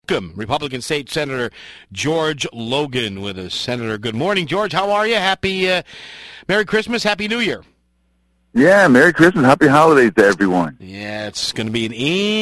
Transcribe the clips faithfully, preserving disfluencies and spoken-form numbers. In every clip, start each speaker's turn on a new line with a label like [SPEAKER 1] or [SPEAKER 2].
[SPEAKER 1] welcome Republican State Senator George Logan with us. Senator, good morning. George, how are you? Happy uh, Merry Christmas, Happy New Year.
[SPEAKER 2] Yeah, Merry Christmas, Happy Holidays to everyone.
[SPEAKER 1] Yeah, it's going to be an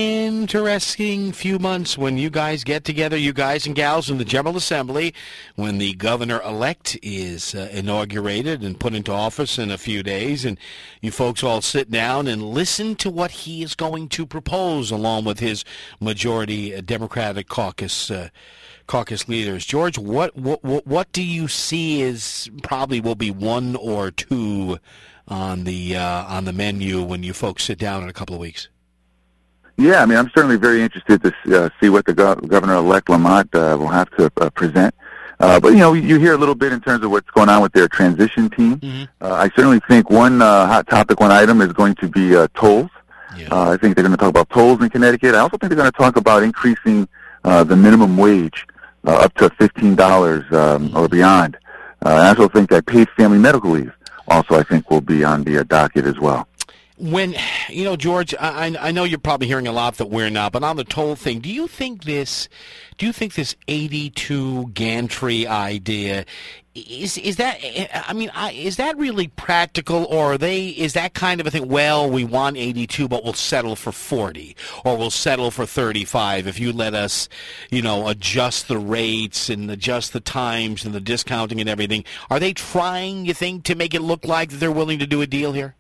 [SPEAKER 1] interesting few months when you guys get together, you guys and gals in the General Assembly, when the governor-elect is uh, inaugurated and put into office in a few days, and you folks all sit down and listen to what he is going to propose along with his majority uh, Democratic caucus uh, caucus leaders. George, what, what what do you see as probably will be one or two on the uh, on the menu when you folks sit down in a couple of weeks?
[SPEAKER 2] Yeah, I mean, I'm certainly very interested to uh, see what the go- Governor-elect Lamont uh, will have to uh, present. Uh, but, you know, you hear a little bit in terms of what's going on with their transition team. Mm-hmm. Uh, I certainly think one uh, hot topic, one item is going to be uh, tolls. Yeah. Uh, I think they're going to talk about tolls in Connecticut. I also think they're going to talk about increasing uh, the minimum wage uh, up to fifteen dollars um, mm-hmm. or beyond. Uh, I also think that paid family medical leave also, I think, will be on the uh, docket as well.
[SPEAKER 1] When, you know, George, I, I know you're probably hearing a lot that we're not, but on the toll thing, do you think this, do you think this eighty-two gantry idea is is that? I mean, is that really practical, or are they? Is that kind of a thing? Well, we want eighty-two, but we'll settle for forty, or we'll settle for thirty-five if you let us, you know, adjust the rates and adjust the times and the discounting and everything. Are they trying, you think, to make it look like they're willing to do a deal here?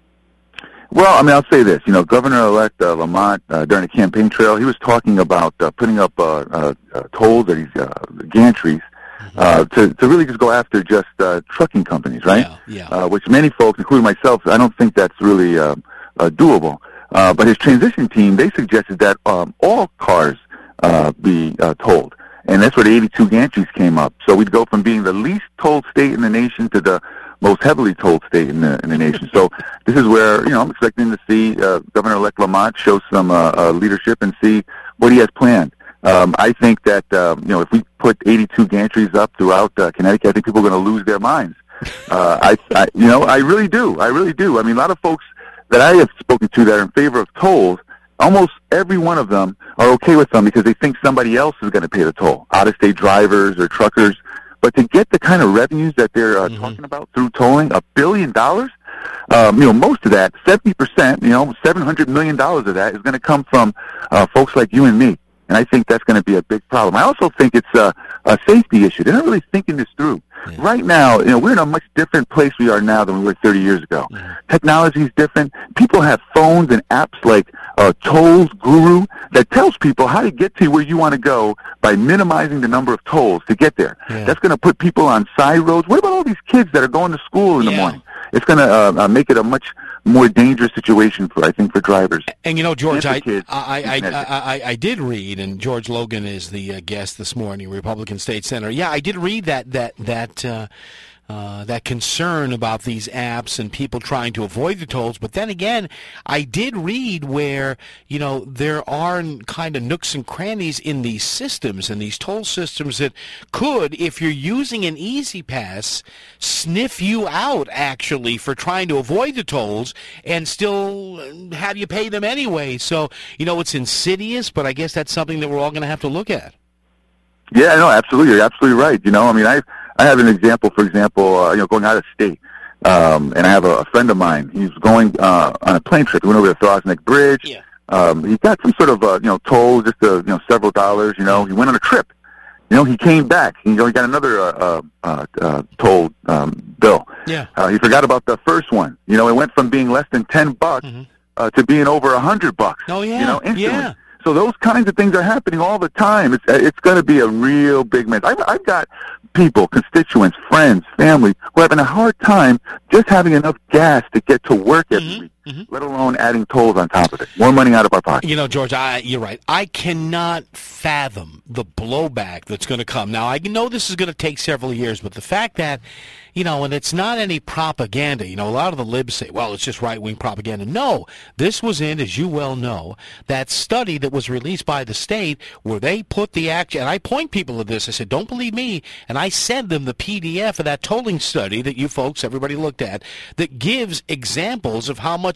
[SPEAKER 2] Well, I mean, I'll say this. You know, Governor-elect uh, Lamont, uh, during the campaign trail, he was talking about uh, putting up uh, uh, uh, tolls at these uh, gantries uh, to, to really just go after just uh, trucking companies, right?
[SPEAKER 1] Yeah, yeah.
[SPEAKER 2] Uh, which many folks, including myself, I don't think that's really uh, uh, doable. Uh, but his transition team, they suggested that um, all cars uh, be uh, tolled. And that's where the eighty-two gantries came up. So we'd go from being the least tolled state in the nation to the most heavily tolled state in the in the nation. So this is where, you know, I'm expecting to see uh, Governor-elect Lamont show some uh, uh, leadership and see what he has planned. Um, I think that, um, you know, if we put eighty-two gantries up throughout uh, Connecticut, I think people are going to lose their minds. Uh, I, I, you know, I really do. I really do. I mean, a lot of folks that I have spoken to that are in favor of tolls, almost every one of them are okay with them because they think somebody else is going to pay the toll, out-of-state drivers or truckers. But to get the kind of revenues that they're uh, mm-hmm. talking about through tolling, a billion dollars, um, you know, most of that, seventy percent, you know, seven hundred million dollars of that is going to come from uh, folks like you and me. And I think that's going to be a big problem. I also think it's a, a safety issue. They're not really thinking this through. Yeah. Right now, you know, we're in a much different place we are now than we were thirty years ago. Yeah. Technology is different. People have phones and apps like uh, Tolls Guru that tells people how to get to where you want to go by minimizing the number of tolls to get there. Yeah. That's going to put people on side roads. What about all these kids that are going to school in yeah. the morning? It's going to uh, uh, make it a much more dangerous situation for, I think, for drivers.
[SPEAKER 1] And, you know, George, I I, I, I, I I did read, and George Logan is the uh, guest this morning, Republican State Senator. Yeah, I did read that that that uh, uh, that concern about these apps and people trying to avoid the tolls. But then again, I did read where, you know, there are kind of nooks and crannies in these systems and these toll systems that could, if you're using an Easy Pass, sniff you out actually for trying to avoid the tolls and still have you pay them anyway. So, you know, it's insidious, but I guess that's something that we're all going to have to look at.
[SPEAKER 2] Yeah, no, absolutely. You're absolutely right. You know, I mean, I I have an example, for example, uh, you know, going out of state, um, and I have a, a friend of mine. He's going uh, on a plane trip. He went over the Throsneck Neck Bridge.
[SPEAKER 1] Yeah.
[SPEAKER 2] Um, he got some sort of, uh, you know, toll, just, uh, you know, several dollars, you know. He went on a trip. You know, he came back. You know, he got another uh, uh, uh, toll um, bill.
[SPEAKER 1] Yeah.
[SPEAKER 2] Uh, he forgot about the first one. You know, it went from being less than ten bucks mm-hmm. uh, to being over a hundred bucks.
[SPEAKER 1] Oh yeah.
[SPEAKER 2] You know, instantly.
[SPEAKER 1] Yeah.
[SPEAKER 2] So those kinds of things are happening all the time. It's it's going to be a real big mess. I've, I've got people, constituents, friends, family, who are having a hard time just having enough gas to get to work every mm-hmm. week, mm-hmm. let alone adding tolls on top of it. More money out of our pocket.
[SPEAKER 1] You know, George, I, you're right. I cannot fathom the blowback that's going to come. Now, I know this is going to take several years, but the fact that, you know, and it's not any propaganda. You know, a lot of the libs say, well, it's just right-wing propaganda. No, this was in, as you well know, that study that was released by the state where they put the action, and I point people to this. I said, don't believe me, and I send them the P D F of that tolling study that you folks, everybody looked at, that gives examples of how much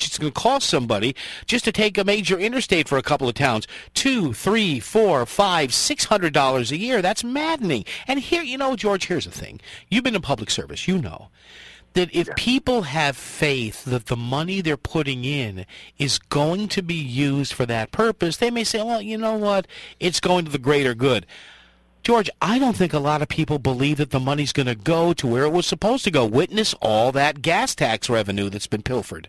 [SPEAKER 1] much it's going to cost somebody just to take a major interstate for a couple of towns. Two, three, four, five, six hundred dollars a year. That's maddening. And here, you know, George, here's the thing. You've been in public service. You know that if yeah. people have faith that the money they're putting in is going to be used for that purpose, they may say, well, you know what, it's going to the greater good. George, I don't think a lot of people believe that the money's going to go to where it was supposed to go. Witness all that gas tax revenue that's been pilfered.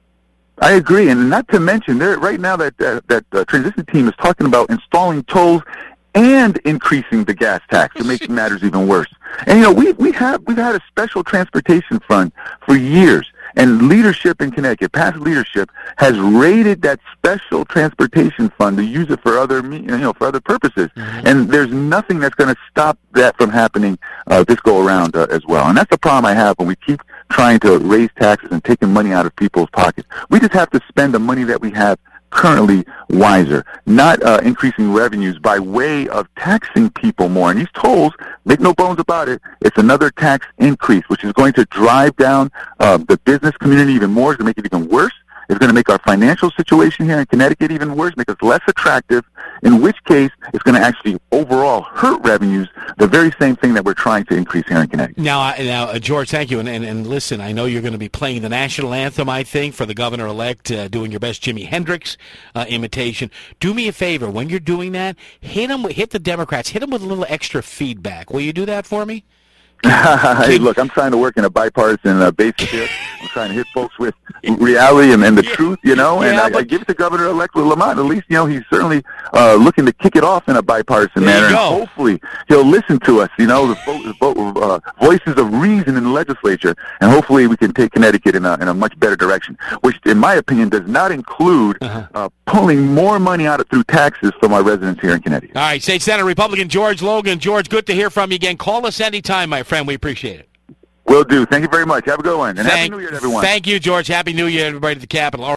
[SPEAKER 2] I agree, and not to mention, there right now that uh, that uh, transition team is talking about installing tolls and increasing the gas tax to make matters even worse. And you know, we we have we've had a special transportation fund for years, and leadership in Connecticut, past leadership, has raided that special transportation fund to use it for other you know for other purposes. Mm-hmm. And there's nothing that's going to stop that from happening uh, this go around uh, as well. And that's the problem I have when we keep trying to raise taxes and taking money out of people's pockets. We just have to spend the money that we have currently wiser, not uh, increasing revenues by way of taxing people more. And these tolls, make no bones about it, it's another tax increase, which is going to drive down uh, the business community even more. It's going to make it even worse. It's going to make our financial situation here in Connecticut even worse, make us less attractive, in which case it's going to actually overall hurt revenues, the very same thing that we're trying to increase here in Connecticut.
[SPEAKER 1] Now, now uh, George, thank you. And, and, and listen, I know you're going to be playing the national anthem, I think, for the governor-elect, uh, doing your best Jimi Hendrix uh, imitation. Do me a favor. When you're doing that, hit them, hit the Democrats, hit them with a little extra feedback. Will you do that for me?
[SPEAKER 2] Hey, look, I'm trying to work in a bipartisan uh, basis here. I'm trying to hit folks with reality and, and the yeah. truth, you know, and yeah, I, I give it to Governor-elect Lamont. At least, you know, he's certainly uh, looking to kick it off in a bipartisan manner. And hopefully he'll listen to us, you know, the vo- vo- uh, voices of reason in the legislature, and hopefully we can take Connecticut in a, in a much better direction, which, in my opinion, does not include uh-huh. uh, pulling more money out of through taxes from our residents here in Connecticut.
[SPEAKER 1] All right, State Senator Republican George Logan. George, good to hear from you again. Call us anytime, my friend. We appreciate it.
[SPEAKER 2] Will do. Thank you very much. Have a good one. And
[SPEAKER 1] thank,
[SPEAKER 2] Happy New Year to everyone.
[SPEAKER 1] Thank you, George. Happy New Year, everybody at the Capitol.